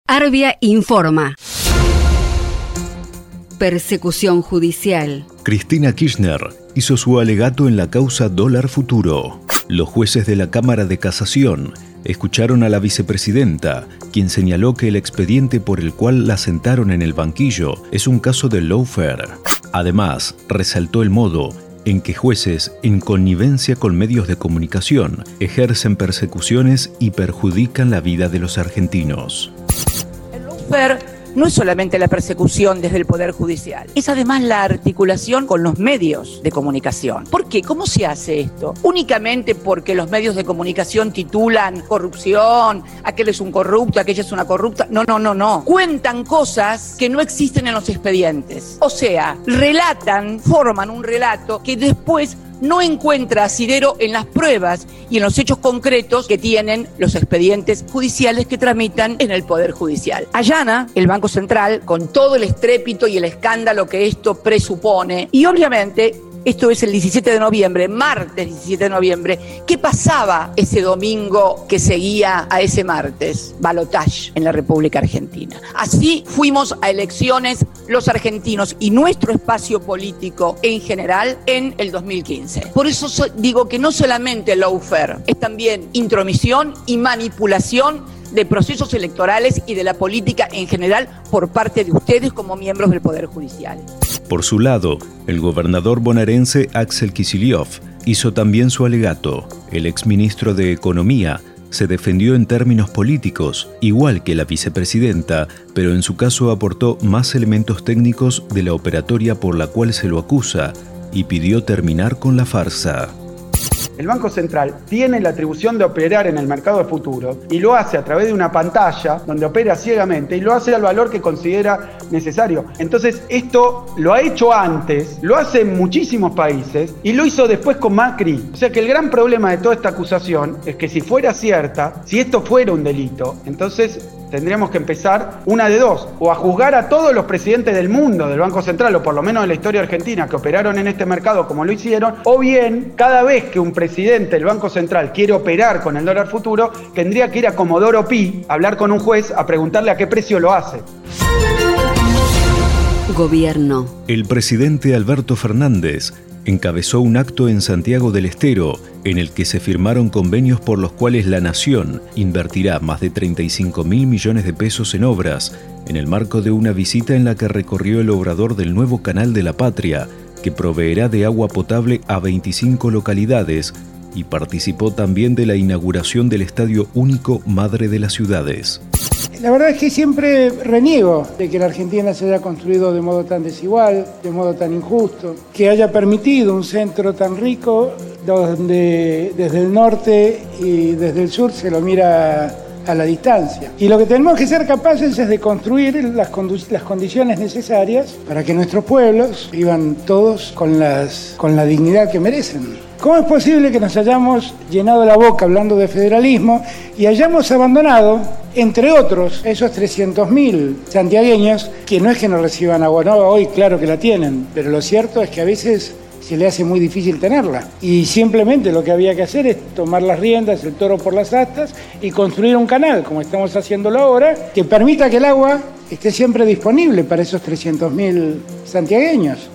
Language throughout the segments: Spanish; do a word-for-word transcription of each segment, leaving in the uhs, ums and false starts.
Arbia informa. Persecución judicial. Cristina Kirchner hizo su alegato en la causa Dólar Futuro. Los jueces de la Cámara de Casación escucharon a la vicepresidenta, quien señaló que el expediente por el cual la sentaron en el banquillo es un caso de lawfare. Además, resaltó el modo en que jueces, en connivencia con medios de comunicación, ejercen persecuciones y perjudican la vida de los argentinos. El lawfare no es solamente la persecución desde el Poder Judicial, es además la articulación con los medios de comunicación. ¿Por qué? ¿Cómo se hace esto? ¿Únicamente porque los medios de comunicación titulan corrupción, aquel es un corrupto, aquella es una corrupta? No, no, no, no. Cuentan cosas que no existen en los expedientes. O sea, relatan, forman un relato que después no encuentra asidero en las pruebas y en los hechos concretos que tienen los expedientes judiciales que tramitan en el Poder Judicial. Allana el Banco Central con todo el estrépito y el escándalo que esto presupone, y obviamente esto es el diecisiete de noviembre, martes diecisiete de noviembre. ¿Qué pasaba ese domingo que seguía a ese martes? Balotaje en la República Argentina. Así fuimos a elecciones los argentinos y nuestro espacio político en general en el dos mil quince. Por eso so- digo que no solamente lawfare, es también intromisión y manipulación de procesos electorales y de la política en general por parte de ustedes como miembros del Poder Judicial. Por su lado, el gobernador bonaerense Axel Kicillof hizo también su alegato. El exministro de Economía se defendió en términos políticos, igual que la vicepresidenta, pero en su caso aportó más elementos técnicos de la operatoria por la cual se lo acusa y pidió terminar con la farsa. El Banco Central tiene la atribución de operar en el mercado de futuros y lo hace a través de una pantalla donde opera ciegamente y lo hace al valor que considera necesario. Entonces, esto lo ha hecho antes, lo hace en muchísimos países y lo hizo después con Macri. O sea que el gran problema de toda esta acusación es que si fuera cierta, si esto fuera un delito, entonces tendríamos que empezar una de dos, o a juzgar a todos los presidentes del mundo del Banco Central, o por lo menos de la historia argentina, que operaron en este mercado como lo hicieron, o bien, cada vez que un presidente del Banco Central quiere operar con el dólar futuro, tendría que ir a Comodoro Pi, a hablar con un juez, a preguntarle a qué precio lo hace. Gobierno. El presidente Alberto Fernández encabezó un acto en Santiago del Estero en el que se firmaron convenios por los cuales la Nación invertirá más de treinta y cinco mil millones de pesos en obras, en el marco de una visita en la que recorrió el obrador del nuevo Canal de la Patria, que proveerá de agua potable a veinticinco localidades, y participó también de la inauguración del Estadio Único Madre de las Ciudades. La verdad es que siempre reniego de que la Argentina se haya construido de modo tan desigual, de modo tan injusto, que haya permitido un centro tan rico donde desde el norte y desde el sur se lo mira a la distancia. Y lo que tenemos que ser capaces es de construir las, condu- las condiciones necesarias para que nuestros pueblos vivan todos con, las, con la dignidad que merecen. ¿Cómo es posible que nos hayamos llenado la boca hablando de federalismo y hayamos abandonado, entre otros, esos trescientos mil santiagueños que no es que no reciban agua? No, hoy claro que la tienen, pero lo cierto es que a veces se le hace muy difícil tenerla. Y simplemente lo que había que hacer es tomar las riendas, el toro por las astas, y construir un canal, como estamos haciéndolo ahora, que permita que el agua esté siempre disponible para esos trescientos mil santiagueños.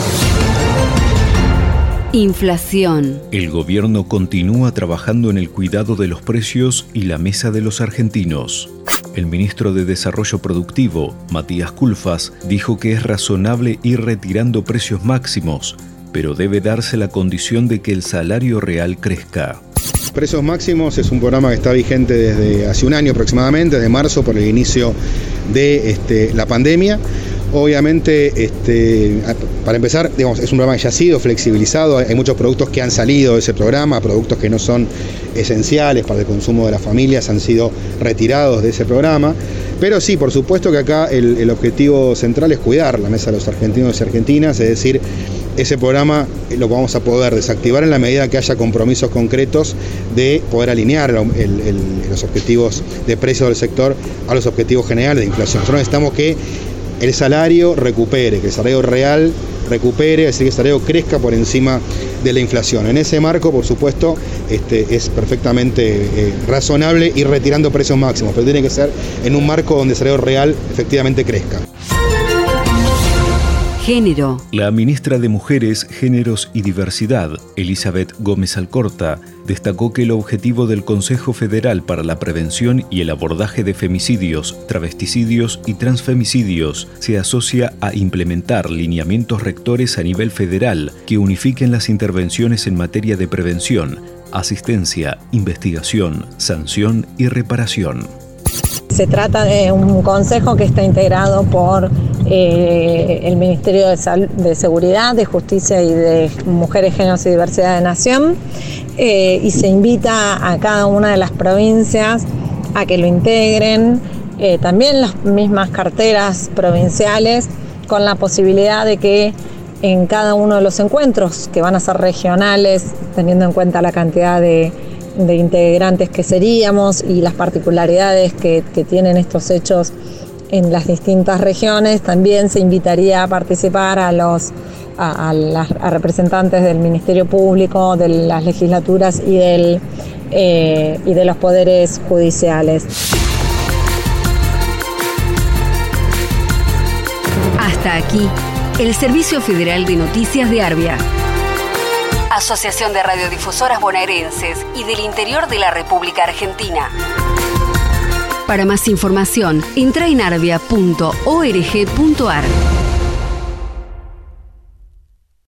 Inflación. El gobierno continúa trabajando en el cuidado de los precios y la mesa de los argentinos. El ministro de Desarrollo Productivo, Matías Culfas, dijo que es razonable ir retirando precios máximos, pero debe darse la condición de que el salario real crezca. Precios Máximos es un programa que está vigente desde hace un año aproximadamente, desde marzo, por el inicio de este, la pandemia. Obviamente, este, para empezar, digamos, es un programa que ya ha sido flexibilizado, hay muchos productos que han salido de ese programa, productos que no son esenciales para el consumo de las familias han sido retirados de ese programa, pero sí, por supuesto que acá el, el objetivo central es cuidar la mesa de los argentinos y argentinas, es decir, ese programa lo vamos a poder desactivar en la medida que haya compromisos concretos de poder alinear el, el, los objetivos de precio del sector a los objetivos generales de inflación. Nosotros necesitamos que el salario recupere, que el salario real recupere, es decir, que el salario crezca por encima de la inflación. En ese marco, por supuesto, este, es perfectamente eh, razonable ir retirando precios máximos, pero tiene que ser en un marco donde el salario real efectivamente crezca. Género. La ministra de Mujeres, Géneros y Diversidad, Elizabeth Gómez Alcorta, destacó que el objetivo del Consejo Federal para la Prevención y el Abordaje de Femicidios, Travesticidios y Transfemicidios se asocia a implementar lineamientos rectores a nivel federal que unifiquen las intervenciones en materia de prevención, asistencia, investigación, sanción y reparación. Se trata de un consejo que está integrado por eh, el Ministerio de, Sal- de Seguridad, de Justicia y de Mujeres, Géneros y Diversidad de Nación, eh, y se invita a cada una de las provincias a que lo integren, eh, también las mismas carteras provinciales, con la posibilidad de que en cada uno de los encuentros, que van a ser regionales, teniendo en cuenta la cantidad de de integrantes que seríamos y las particularidades que, que tienen estos hechos en las distintas regiones, también se invitaría a participar a los a, a, las, a representantes del Ministerio Público, de las legislaturas y, del, eh, y de los poderes judiciales. Hasta aquí, el Servicio Federal de Noticias de Arbia. Asociación de Radiodifusoras Bonaerenses y del Interior de la República Argentina. Para más información, entra en arbia punto org punto ar.